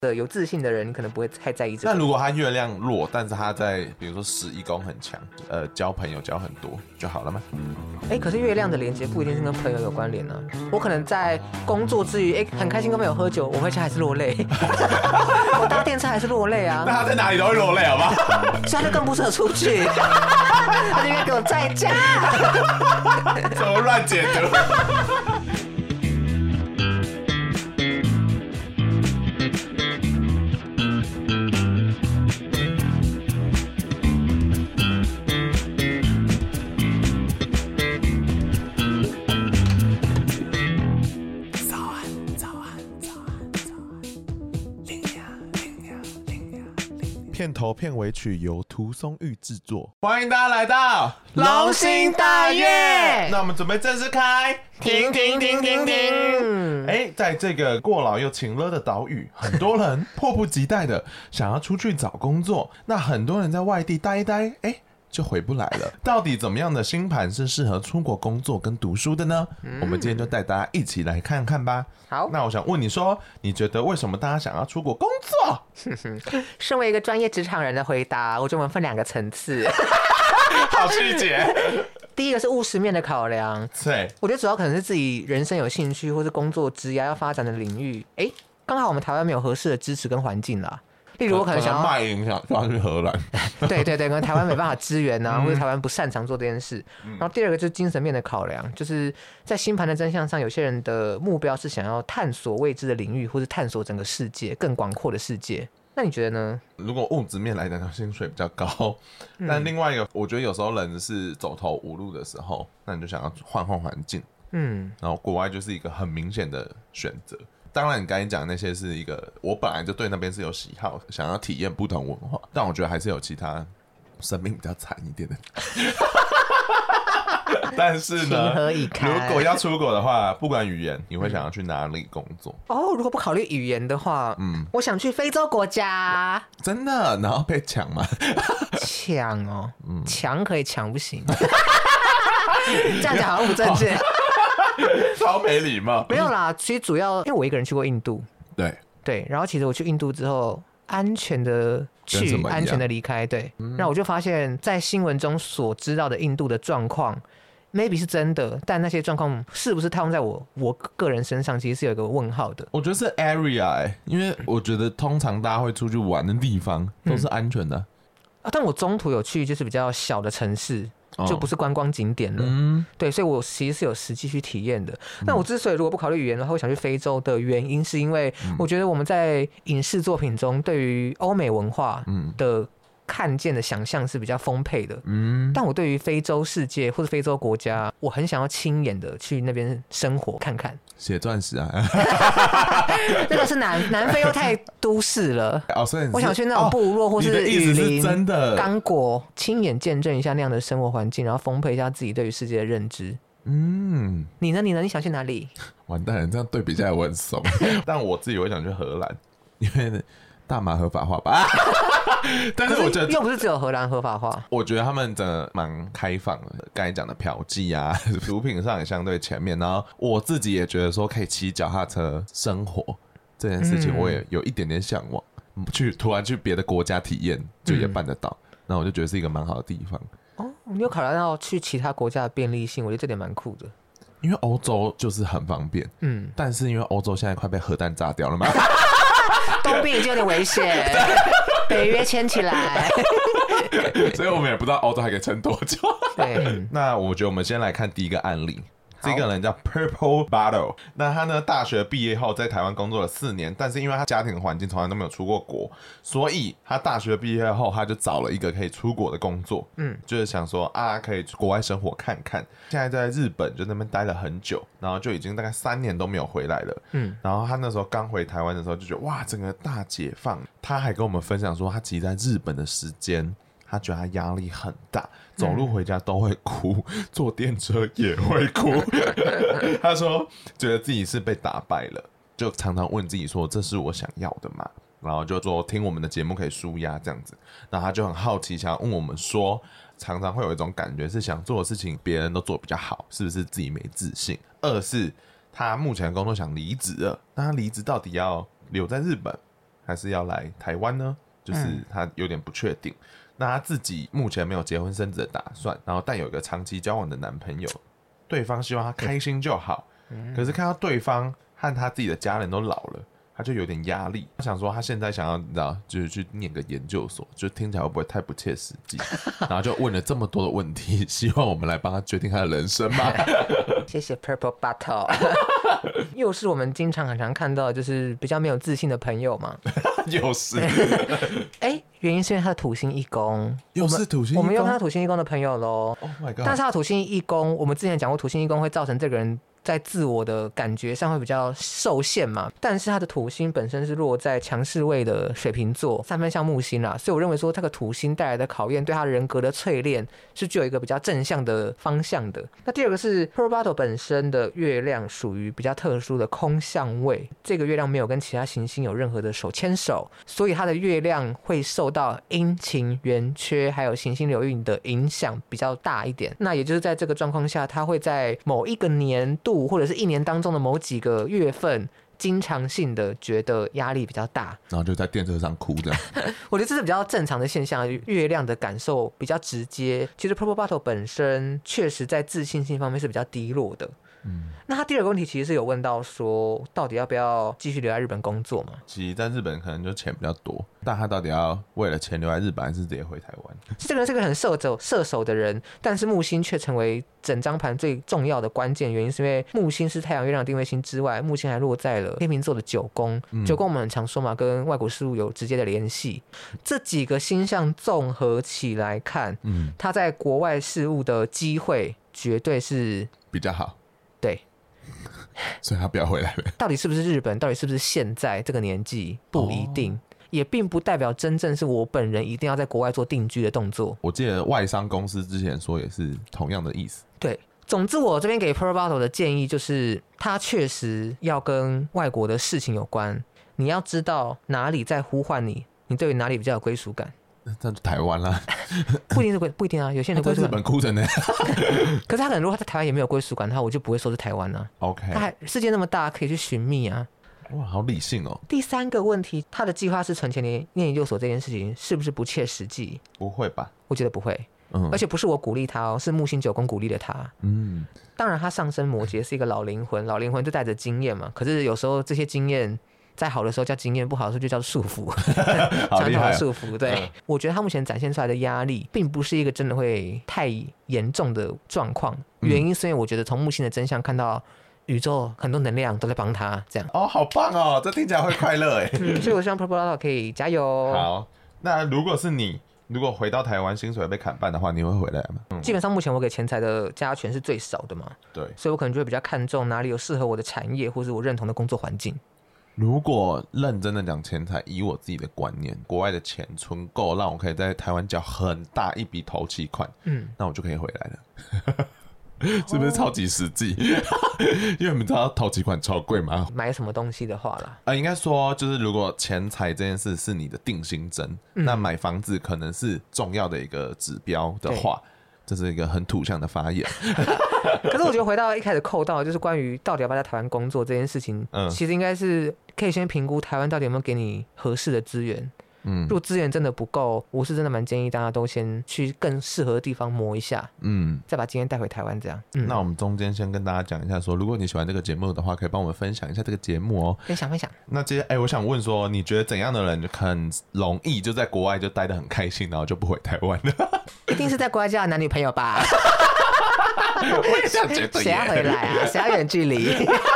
的有自信的人，你可能不会太在意这个。 那如果他月亮弱，但是他在比如说11宫很强，交朋友交很多就好了吗？ 可是月亮的连接不一定是跟朋友有关联啊。我可能在工作之余，很开心跟朋友喝酒，我回家还是落泪。我搭电车还是落泪啊。 那他在哪里都会落泪，好不好？ 所以他就更不适合出去。他就应该给我在家。 怎么乱解读？片头片尾曲由涂松玉制作，欢迎大家来到龙兴大悦。 那我们准备正式开， 停！ 在这个过劳又晴热的岛屿，很多人迫不及待的想要出去找工作，那很多人在外地待一待，就回不来了。到底怎么样的星盘是适合出国工作跟读书的呢？我们今天就带大家一起来看看吧。 好， 那我想问你说，你觉得为什么大家想要出国工作？ 身为一个专业职场人的回答，我觉得我们分2个层次。 好细节。 第一个是务实面的考量， 对， 我觉得主要可能是自己人生有兴趣或是工作职业要发展的领域，刚好我们台湾没有合适的支持跟环境啦。例如我可能想要卖影响就要去荷兰。 对，可能台湾没办法支援啊，或者台湾不擅长做这件事。然后第二个就是精神面的考量，就是在星盘的真相上，有些人的目标是想要探索未知的领域，或是探索整个世界更广阔的世界。那你觉得呢？ 如果物质面来讲，薪水比较高，但另外一个，我觉得有时候人是走投无路的时候，那你就想要换环境，然后国外就是一个很明显的选择。当然，你刚才讲的那些是一个，我本来就对那边是有喜好，想要体验不同文化，但我觉得还是有其他生命比较惨一点的。但是呢，如果要出国的话，不管语言，你会想要去哪里工作？ 如果不考虑语言的话，我想去非洲国家。 真的？然后被抢吗？ 抢哦，抢可以，抢不行。这样讲好像不正确。 超没礼貌。 没有啦，其实主要因为我一个人去过印度。 对， 然后其实我去印度之后，安全的去，安全的离开。对，那我就发现，在新闻中所知道的印度的状况 ，maybe 是真的，但那些状况是不是套用在我个人身上，其实是有一个问号的。 我觉得是 area，因为我觉得通常大家会出去玩的地方都是安全的。 但我中途有去就是比较小的城市。就不是观光景点了，对，所以我其实是有实际去体验的。那我之所以如果不考虑语言的话，我想去非洲的原因，是因为我觉得我们在影视作品中对于欧美文化的看见的想象是比较丰沛的，但我对于非洲世界或者非洲国家，我很想要亲眼的去那边生活看看。 写钻石啊， 那个是南非又太都市了。 所以我想去那种部落或是雨林、 真的刚果，亲眼见证一下那样的生活环境，然后丰沛一下自己对于世界的认知。你呢？你想去哪里？ 完蛋了，这样对比下来我很怂。但我自己会想去荷兰，因为大麻合法化吧。但是我觉得又不是只有荷兰合法化， 我觉得他们真的蛮开放的。刚才讲的嫖妓啊，毒品上也相对前面。然后我自己也觉得说，可以骑脚踏车生活这件事情，我也有一点点向往。突然去别的国家体验，就也办得到。那我就觉得是一个蛮好的地方。 你有考虑到去其他国家的便利性？我觉得这点蛮酷的。 因为欧洲就是很方便，但是因为欧洲现在快被核弹炸掉了嘛。 东边已经有点危险，北约牵起来， 所以我们也不知道欧洲还可以撑多久。 对， 那我觉得我们先来看第一个案例。这个人叫 Purple Bottle， 那他呢大学毕业后在台湾工作了4年，但是因为他家庭环境从来都没有出过国，所以他大学毕业后他就找了一个可以出国的工作，就是想说可以国外生活看看。现在在日本就那边待了很久，然后就已经大概3年都没有回来了。然后他那时候刚回台湾的时候就觉得哇，整个大解放。他还跟我们分享说，他其实在日本的时间，他觉得他压力很大，走路回家都会哭，坐电车也会哭。他说觉得自己是被打败了，就常常问自己说这是我想要的吗？然后就说听我们的节目可以抒压这样子。然后他就很好奇，想要问我们说，常常会有一种感觉是想做的事情别人都做得比较好，是不是自己没自信？二是他目前的工作想离职了，那他离职到底要留在日本还是要来台湾呢？就是他有点不确定。那他自己目前没有结婚生子的打算，然后但有一个长期交往的男朋友，对方希望他开心就好。可是看到对方和他自己的家人都老了，他就有点压力。他想说他现在想要，你知道，就是去念个研究所，就听起来会不会太不切实际？然后就问了这么多的问题，希望我们来帮他决定他的人生吧。 谢谢 Purple Bottle。又是我们经常很常看到，就是比较没有自信的朋友嘛。 又是。 原因是因为他的土星一宫， 又是土星一宫， 我们又看到土星一宫的朋友咯。 Oh my god！ 但是他的土星一宫，我们之前讲过，土星一宫会造成这个人在自我的感觉上会比较受限嘛，但是他的土星本身是落在强势位的水瓶座，三分像木星啦，所以我认为说这个土星带来的考验对他人格的淬炼是具有一个比较正向的方向的。那第二个是 Purple Bottle 本身的月亮属于比较特殊的空相位，这个月亮没有跟其他行星有任何的手牵手，所以他的月亮会受到阴晴圆缺还有行星流运的影响比较大一点。那也就是在这个状况下，他会在某一个年度或者是一年当中的某几个月份经常性的觉得压力比较大， 然后就在电车上哭这样。 我觉得这是比较正常的现象，月亮的感受比较直接。其实 Purple Bottle 本身确实在自信心方面是比较低落的。那他第二个问题其实是有问到说，到底要不要继续留在日本工作嘛？ 其实在日本可能就钱比较多，但他到底要为了钱留在日本，还是直接回台湾？ 这个人是个很射手的人，但是木星却成为整张盘最重要的关键原因，是因为木星是太阳、月亮定位星之外，木星还落在了天秤座的9宫。9宫我们很常说嘛，跟外国事务有直接的联系。这几个星象综合起来看，他在国外事务的机会绝对是比较好。 对， 所以他不要回来了。 到底是不是日本，到底是不是现在这个年纪不一定，也并不代表真正是我本人一定要在国外做定居的动作。 我记得外商公司之前说也是同样的意思。 对，总之我这边给 Purple Bottle 的建议就是，他确实要跟外国的事情有关，你要知道哪里在呼唤你，你对于哪里比较有归属感。 那就台湾啦。 不一定啊，有些人归属感。 在日本哭成那样。 可是他可能如果他在台湾也没有归属感，我就不会说是台湾啊。 OK， 他还世界那么大，可以去寻觅啊。 哇，好理性哦。 第三个问题，他的计划是存钱念研究所这件事情是不是不切实际？ 不会吧？ 我觉得不会。而且不是我鼓励他哦，是木星9宫鼓励了他。当然他上升摩羯是一个老灵魂，老灵魂就带着经验嘛。可是有时候这些经验在好的时候叫经验，不好的时候就叫束缚。传统的束缚。对，我觉得他目前展现出来的压力并不是一个真的会太严重的状况。原因是因为我觉得从木星的真相看到宇宙很多能量都在帮他这样。 好棒哦，这听起来会快乐哎。 所以我希望 Purple Bottle 可以加油。 好，那如果是你，如果回到台湾薪水被砍半的话，你会回来吗？ 基本上目前我给钱财的加权是最少的嘛。 对， 所以我可能就会比较看重哪里有适合我的产业，或是我认同的工作环境。 如果认真的讲钱财，以我自己的观念，国外的钱存够让我可以在台湾缴很大一笔头期款，那我就可以回来了。是不是超级实际？因为你们知道头期款超贵吗？ 买什么东西的话啦， 应该说就是如果钱财这件事是你的定心针，那买房子可能是重要的一个指标的话，这是一个很土象的发言。 可是我觉得回到一开始扣到就是关于到底要不要在台湾工作这件事情，其实应该是可以先评估台湾到底有没有给你合适的资源。如果资源真的不够，我是真的蛮建议大家都先去更适合的地方磨一下，再把经验带回台湾这样。 那我们中间先跟大家讲一下说，如果你喜欢这个节目的话，可以帮我们分享一下这个节目哦。 分享。 那接下来我想问说，你觉得怎样的人很容易就在国外就待得很开心，然后就不回台湾了？ 一定是在国外交的男女朋友吧？ 我也这样觉得。 谁要回来啊？谁要远距离？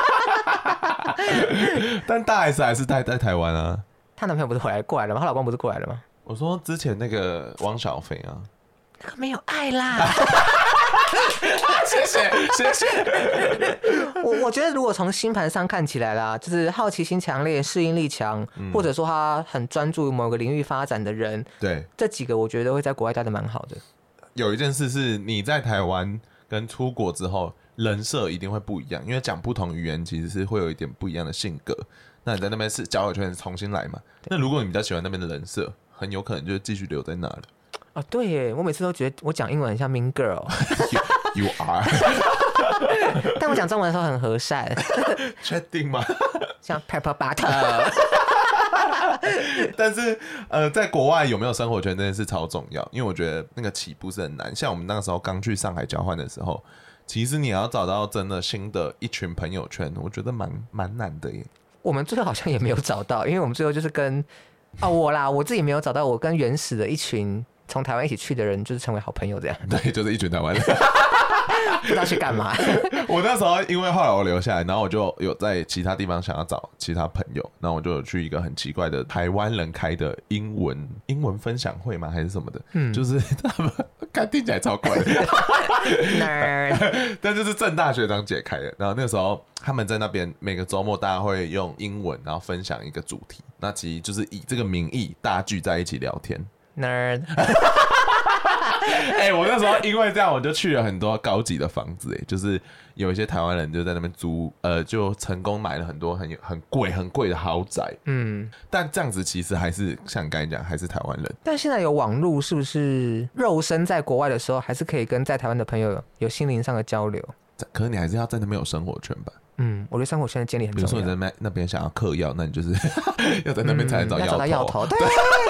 但大 S 还是待在台湾啊。 她男朋友不是过来了吗？她老公不是过来了吗？ 我说之前那个汪小菲啊， 没有爱啦。 谢谢。 我觉得如果从星盘上看起来啦，就是好奇心强烈、适应力强，或者说他很专注于某个领域发展的人， 对， 这几个我觉得会在国外待得蛮好的。 有一件事是你在台湾跟出国之后，人设一定会不一样，因为讲不同语言其实是会有一点不一样的性格。那你在那边是交友圈重新来嘛？那如果你比较喜欢那边的人设，很有可能就继续留在那了。 对耶，我每次都觉得我讲英文很像 Mean Girl。 You are。 但我讲中文的时候很和善。 确定吗？ 像 Purple Bottle。 但是在国外有没有生活圈这件事超重要，因为我觉得那个起步是很难。像我们那个时候刚去上海交换的时候，其实你要找到真的新的一群朋友圈，我觉得蛮难的耶。 我们最后好像也没有找到，因为我们最后就是跟我自己没有找到，我跟原始的一群从台湾一起去的人，就是成为好朋友这样。 对，就是一群台湾人。 不知道去干嘛。 我那时候因为后来我留下来，然后我就有在其他地方想要找其他朋友，然后我就有去一个很奇怪的台湾人开的英文分享会吗还是什么的，就是他们看听起来超怪的但就是政大学长姐开的，然后那个时候他们在那边每个周末大家会用英文然后分享一个主题，那其实就是以这个名义大家聚在一起聊天。 Nerd 我那时候因为这样，我就去了很多高级的房子，就是有一些台湾人就在那边租，就成功买了很多很贵的豪宅。但这样子其实还是像你刚才讲，还是台湾人。 但现在有网络，是不是肉身在国外的时候，还是可以跟在台湾的朋友有心灵上的交流？ 可是你还是要在那边有生活圈吧。 我觉得生活圈的建立很重要。 比如说你在那边想要嗑药，那你就是要在那边才能找药头。 对。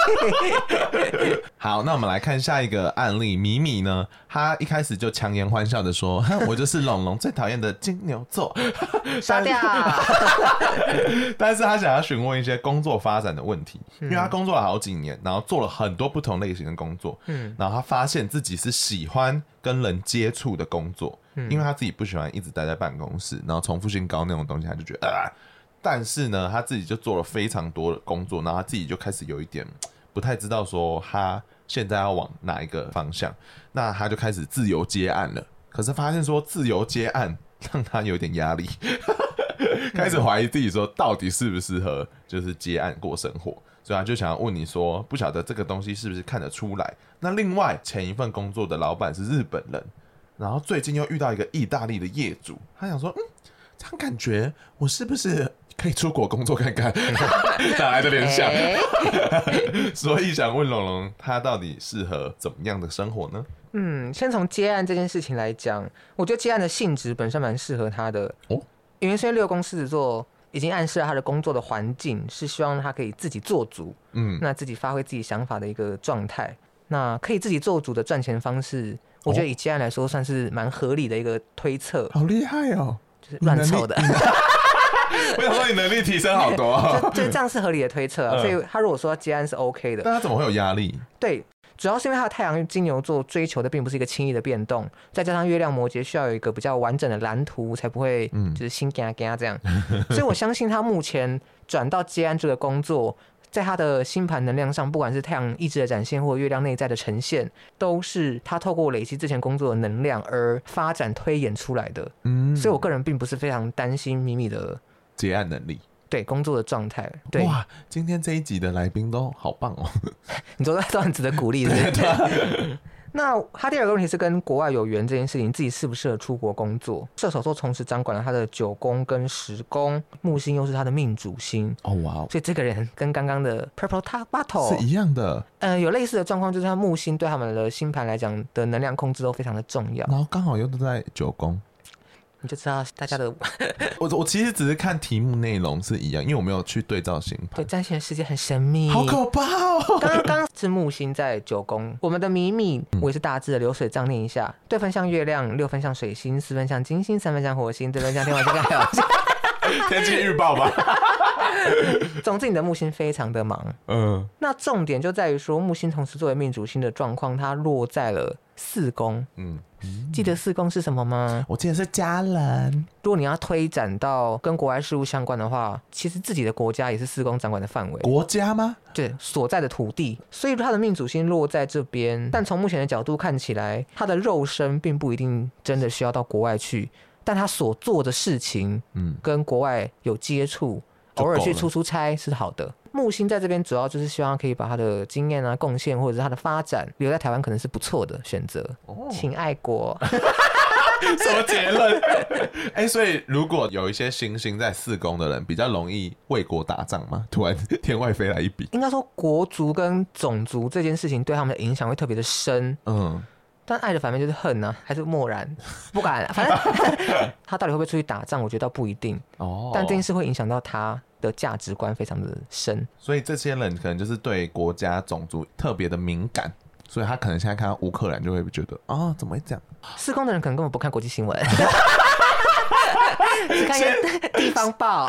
好，那我们来看下一个案例。米米呢，他一开始就强颜欢笑的说：“我就是龙龙最讨厌的金牛座。” 杀掉。 但是他想要询问一些工作发展的问题，因为他工作了好几年，然后做了很多不同类型的工作，然后他发现自己是喜欢跟人接触的工作。因为他自己不喜欢一直待在办公室，然后重复性高那种东西，他就觉得但是呢，他自己就做了非常多的工作，然后他自己就开始有一点不太知道说他现在要往哪一个方向，那他就开始自由接案了。可是发现说自由接案让他有点压力，开始怀疑自己说到底适不适合就是接案过生活，所以他就想要问你说，不晓得这个东西是不是看得出来？那另外前一份工作的老板是日本人。然后最近又遇到一个意大利的业主，他想说，这样感觉我是不是可以出国工作看看？哪来的联想？所以想问龙龙，他到底适合怎么样的生活呢？ 先从接案这件事情来讲，我觉得接案的性质本身蛮适合他的。因为现在六宫狮子座已经暗示了他的工作的环境是希望他可以自己做主，那自己发挥自己想法的一个状态。那可以自己做主的赚钱方式，我觉得以接案来说算是蛮合理的一个推测。 好厉害哦， 就是乱凑的。 我想说你能力提升好多就这样是合理的推测所以他如果说接案是 OK 的， 但他怎么会有压力？ 对，主要是因为他的太阳金牛座追求的并不是一个轻易的变动，再加上月亮摩羯需要有一个比较完整的蓝图，才不会就是心嘎嘎这样。所以我相信他目前转到接案这个工作，在他的星盘能量上，不管是太阳意志的展现或月亮内在的呈现，都是他透过累积之前工作的能量而发展推演出来的。所以我个人并不是非常担心米米的接案能力， 对工作的状态。对， 哇，今天这一集的来宾都好棒哦！ 你都很值得鼓励，对不对？那他第二个问题是跟国外有缘这件事情，自己适不适合出国工作？射手座同时掌管了他的9宫跟10宫，木星又是他的命主星。哇！所以这个人跟刚刚的 Purple Battle 是一样的。 有类似的状况，就是他木星对他们的星盘来讲的能量控制都非常的重要。 然后刚好又都在9宫。 你就知道大家的我其实只是看题目内容是一样，因为我没有去对照星盘。 对，占星的世界很神秘， 好可怕哦！ 刚刚是木星在9宫，我们的米米我也是大致的流水账念一下：对分像月亮，6分像水星，4分像金星，3分像火星，对分像天王星跟海王星。 天气预报吧。 总之，你的木星非常的忙。那重点就在于说，木星同时作为命主星的状况，它落在了4宫。记得4宫是什么吗？ 我记得是家人。 如果你要推展到跟国外事务相关的话，其实自己的国家也是4宫掌管的范围。 国家吗？ 对，所在的土地。所以他的命主星落在这边，但从目前的角度看起来，他的肉身并不一定真的需要到国外去，但他所做的事情，跟国外有接触，偶尔去出差是好的。木星在这边主要就是希望可以把他的经验贡献或者是他的发展留在台湾，可能是不错的选择。请爱国。 什么结论？所以如果有一些星星在4宫的人，比较容易为国打仗吗？突然天外飞来一笔。 应该说国族跟种族这件事情对他们的影响会特别的深。但爱的反面就是恨啊，还是漠然不敢反正他到底会不会出去打仗，我觉得倒不一定。但这件事会影响到他的价值观非常的深， 所以这些人可能就是对国家种族特别的敏感，所以他可能现在看到乌克兰就会觉得啊，怎么会这样？ 施工的人可能根本不看国际新闻，只看一些地方报。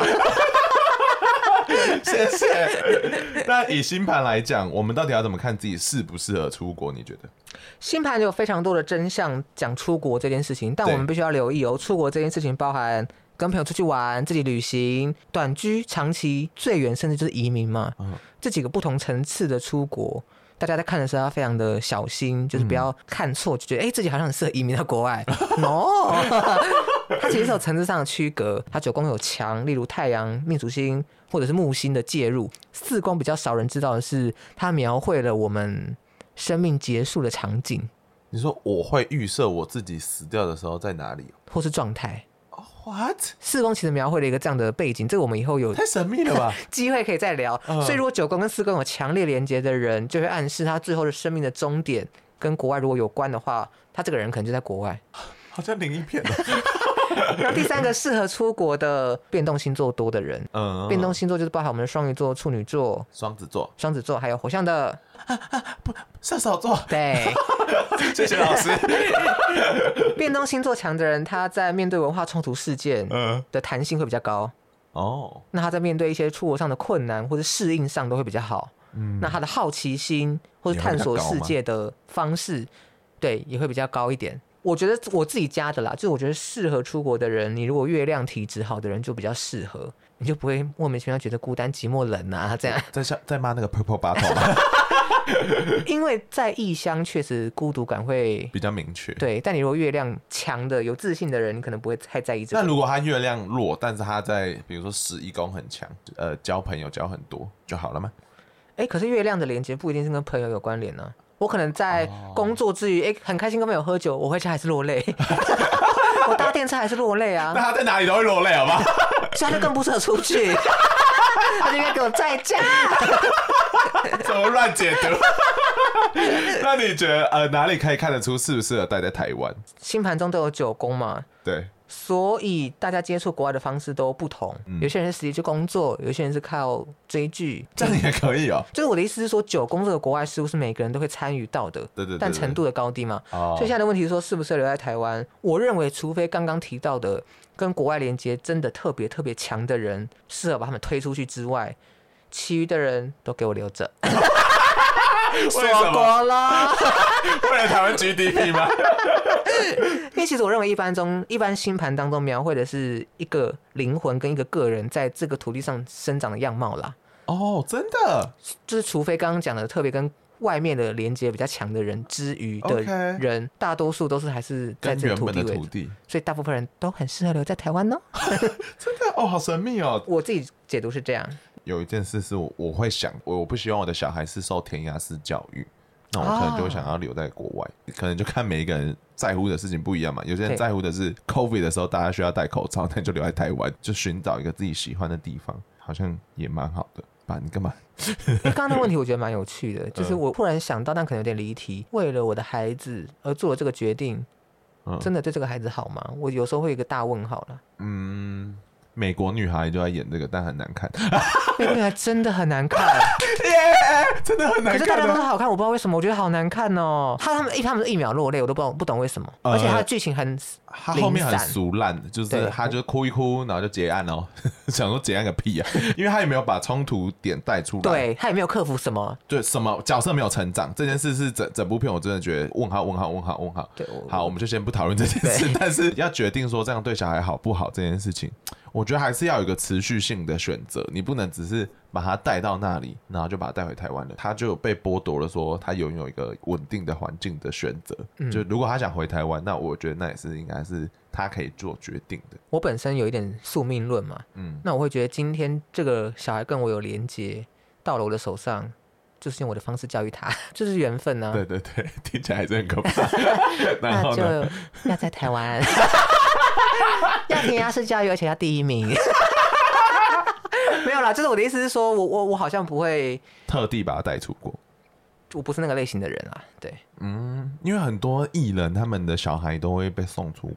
谢谢。那以星盘来讲，我们到底要怎么看自己适不适合出国？你觉得？ 星盘有非常多的真相讲出国这件事情，但我们必须要留意哦，出国这件事情包含跟朋友出去玩、自己旅行、短居、长期、最远甚至就是移民嘛。这几个不同层次的出国，大家在看的时候要非常的小心，就是不要看错，就觉得自己好像很适合移民到国外。No， 它其实是有层次上的区隔。它九宫有强，例如太阳、命主星或者是木星的介入。四宫比较少人知道的是，它描绘了我们生命结束的场景。 你说我会预设我自己死掉的时候在哪里？ 或是状态。 What？ 四宫其实描绘了一个这样的背景，这个我们以后有太神秘了吧？ 机会可以再聊。所以如果九宫跟四宫有强烈连结的人，就会暗示他最后的生命的终点跟国外如果有关的话，他这个人可能就在国外。 好像灵异片哦。 然后第三个适合出国的变动星座多的人，变动星座就是包含我们的双鱼座、处女座、双子座，还有火象的射手座。 对， 谢谢老师。 变动星座强的人，他在面对文化冲突事件的弹性会比较高。那他在面对一些出国上的困难或者适应上都会比较好。那他的好奇心或者探索世界的方式，对，也会比较高一点。我觉得我自己加的啦，就是我觉得适合出国的人，你如果月亮体质好的人就比较适合，你就不会莫名其妙觉得孤单寂寞冷啊这样。 在骂那个 Purple Bottle 吗？ 因为在异乡确实孤独感会比较明确。 对，但你如果月亮强的有自信的人，你可能不会太在意这个。 那如果他月亮弱，但是他在比如说11宫很强，交朋友交很多就好了吗？ 可是月亮的连接不一定是跟朋友有关联啊。我可能在工作之余，很开心跟朋友喝酒，我回家还是落泪。我搭电车还是落泪啊。 那他在哪里都会落泪，好吗？ 所以他就更不适合出去，他就应该给我在家。 怎么乱解读？那你觉得哪里可以看得出适不适合待在台湾？ 星盘中都有9宫嘛， 对。 所以大家接触国外的方式都不同，有些人是实际去工作，有些人是靠追剧， 这样也可以哦。 就是我的意思是说，9宫这个国外事务是每个人都会参与到的， 对， 但程度的高低嘛。所以现在的问题是说，适不适合留在台湾？我认为，除非刚刚提到的跟国外连接真的特别特别强的人，适合把他们推出去之外，其余的人都给我留着。锁国了。 为了台湾 GDP 吗？ 因为其实我认为一般星盘当中描绘的是一个灵魂跟一个个人在这个土地上生长的样貌啦。 真的， 就是除非刚刚讲的特别跟外面的连接比较强的人之余的人，大多数都是还是在这个土地为主，所以大部分人都很适合留在台湾呢。 真的好神秘哦！ 我自己解读是这样。 有一件事是我会想，我不希望我的小孩是受填鸭式教育，那我可能就会想要留在国外。可能就看每一个人在乎的事情不一样嘛。有些人在乎的是 COVID 的时候大家需要戴口罩，那就留在台湾，就寻找一个自己喜欢的地方，好像也蛮好的吧？你干嘛？ 刚刚的问题我觉得蛮有趣的，就是我突然想到，但可能有点离题。为了我的孩子而做了这个决定，真的对这个孩子好吗？我有时候会有一个大问号了。 美国女孩就在演这个，但很难看。 美国女孩真的很难看， 真的很难看。 可是大家都说好看，我不知道为什么，我觉得好难看哦。他们一秒落泪，我都不懂为什么。而且他的剧情很他后面很俗烂，就是他就哭一哭，然后就结案哦。想说结案个屁啊！因为他也没有把冲突点带出来， 对他也没有克服什么， 对什么角色没有成长这件事是整部片我真的觉得问号。对，好，我们就先不讨论这件事，但是要决定说这样对小孩好不好这件事情。我觉得还是要有一个持续性的选择，你不能只是把他带到那里，然后就把他带回台湾了，他就被剥夺了说他拥有一个稳定的环境的选择。就如果他想回台湾，那我觉得那也是应该是他可以做决定的。 我本身有一点宿命论嘛，那我会觉得今天这个小孩跟我有连结，到了我的手上，就是用我的方式教育他，就是缘分啊。 对，听起来还是很可怕。 那就要在台湾。要填鸭式教育，而且要第1名。没有啦，就是我的意思是说，我好像不会特地把他带出国， 我不是那个类型的人啊。对， 因为很多艺人他们的小孩都会被送出国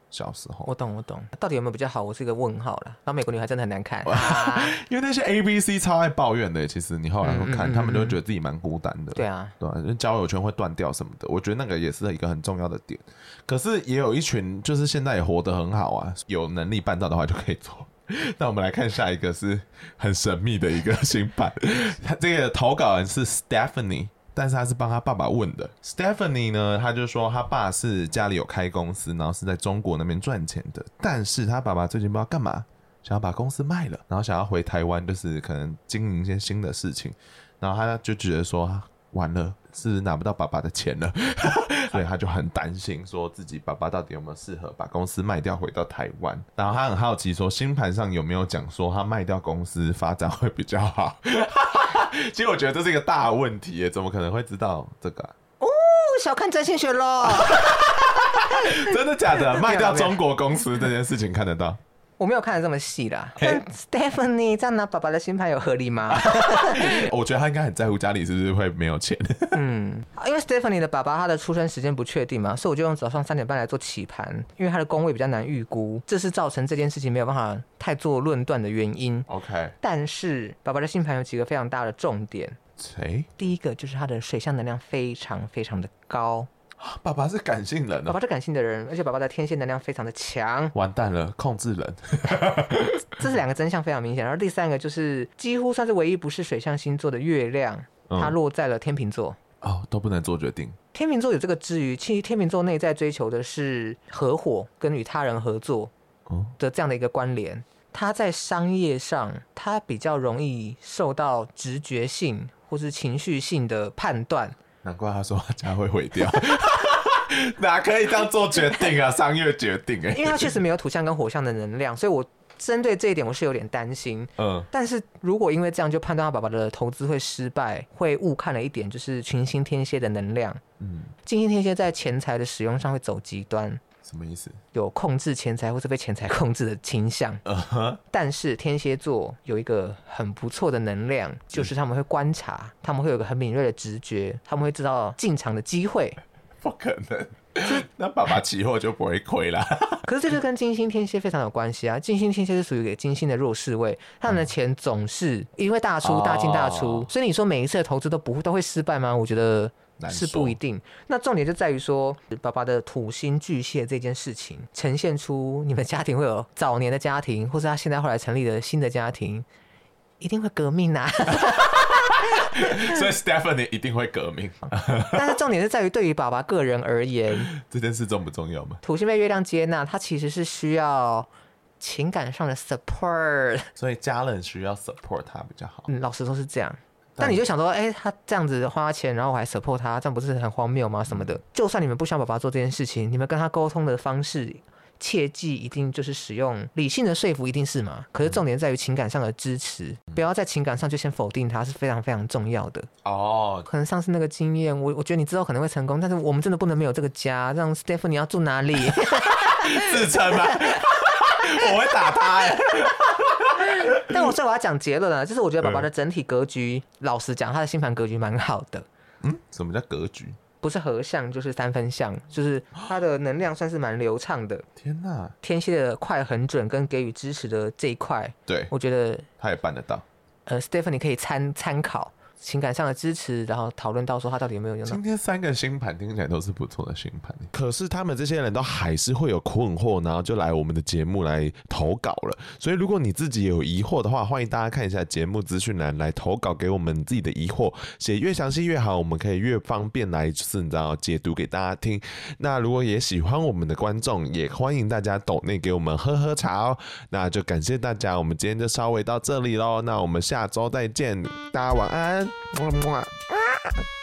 小时候。 我懂，到底有没有比较好？我是一个问号啦。然后美国女孩真的很难看， 因为那些 ABC 超爱抱怨的，其实你后来会看，他们都会觉得自己蛮孤单的。 对啊， 交友圈会断掉什么的，我觉得那个也是一个很重要的点。可是也有一群就是现在也活得很好啊，有能力办到的话就可以做。那我们来看下一个是很神秘的一个星盘，他这个投稿人是 Stephanie。但是他是帮他爸爸问的。Stephanie 呢，他就说他爸是家里有开公司，然后是在中国那边赚钱的，但是他爸爸最近不知道干嘛，想要把公司卖了，然后想要回台湾，就是可能经营一些新的事情，然后他就觉得说完了，是不是拿不到爸爸的钱了？所以他就很担心，说自己爸爸到底有没有适合把公司卖掉回到台湾。然后他很好奇说，星盘上有没有讲说他卖掉公司发展会比较好？其实我觉得这是一个大问题耶，怎么可能会知道这个小看占星学咯。 真的假的？卖掉中国公司这件事情看得到？ 我没有看得这么细啦。但 Stephanie 这样拿爸爸的星盘有合理吗？ 我觉得他应该很在乎家里是不是会没有钱。 因为 Stephanie 的爸爸他的出生时间不确定嘛，所以我就用早上3点半来做起盘，因为他的宫位比较难预估，这是造成这件事情没有办法太做论断的原因。 OK， 但是爸爸的星盘有几个非常大的重点。第一个就是他的水象能量非常非常的高。 爸爸是感性人爸爸是感性的人，而且爸爸的天蝎能量非常的强。 完蛋了，控制人。 这是2个真相非常明显。然后第3个就是几乎算是唯一不是水象星座的月亮，它落在了天秤座。 都不能做决定。 天秤座有这个之余，其实天秤座内在追求的是合伙跟与他人合作的这样的一个关联。他在商业上，他比较容易受到直觉性或是情绪性的判断。 难怪他说他家会毁掉。哪可以这样做决定啊？商业决定因为他确实没有土象跟火象的能量，所以我针对这一点我是有点担心。但是如果因为这样就判断他爸爸的投资会失败，会误看了一点，就是群星天蝎的能量。金星天蝎在钱财的使用上会走极端。 什么意思？ 有控制钱财或是被钱财控制的倾向。但是天蝎座有一个很不错的能量，就是他们会观察，他们会有一个很敏锐的直觉，他们会知道进场的机会。 不可能，那爸爸期货就不会亏啦。 可是这就跟金星天蝎非常有关系啊！金星天蝎是属于金星的弱势位，他们的钱总是因为大出大进大出，所以你说每一次的投资都会失败吗？我觉得是不一定。那重点就在于说，爸爸的土星巨蟹这件事情，呈现出你们家庭会有早年的家庭，或是他现在后来成立的新的家庭，一定会革命啊！ 所以 Stephanie 一定会革命。 但是重点是在于对于爸爸个人而言， 这件事重不重要吗？ 土星被月亮接纳，他其实是需要情感上的 support， 所以家人需要 support 他比较好。 老实说是这样。但你就想说，他这样子花钱，然后我还 support 他，这样不是很荒谬吗？什么的。就算你们不想爸爸做这件事情，你们跟他沟通的方式，切记一定就是使用理性的说服，一定是嘛？可是重点在于情感上的支持，不要在情感上就先否定他，是非常非常重要的。可能上次那个经验，我觉得你之后可能会成功，但是我们真的不能没有这个家。让 Stephanie 要住哪里？ 自称吗？我会打他但所以我要讲结论了，就是我觉得爸爸的整体格局，老实讲，他的星盘格局蛮好的。 什么叫格局？ 不是合相就是3分相，就是他的能量算是蛮流畅的。 天哪！ 天蝎的快很准跟给予支持的这一块， 对， 我觉得他也办得到。 Stephanie 可以参考情感上的支持，然后讨论到说他到底有没有用到。 今天3个星盘听起来都是不错的星盘，可是他们这些人都还是会有困惑，然后就来我们的节目来投稿了。所以如果你自己有疑惑的话，欢迎大家看一下节目资讯栏来投稿给我们自己的疑惑，写越详细越好，我们可以越方便来就是你知道解读给大家听。那如果也喜欢我们的观众，也欢迎大家抖内给我们喝茶哦。那就感谢大家，我们今天就稍微到这里咯，那我们下周再见，大家晚安。么么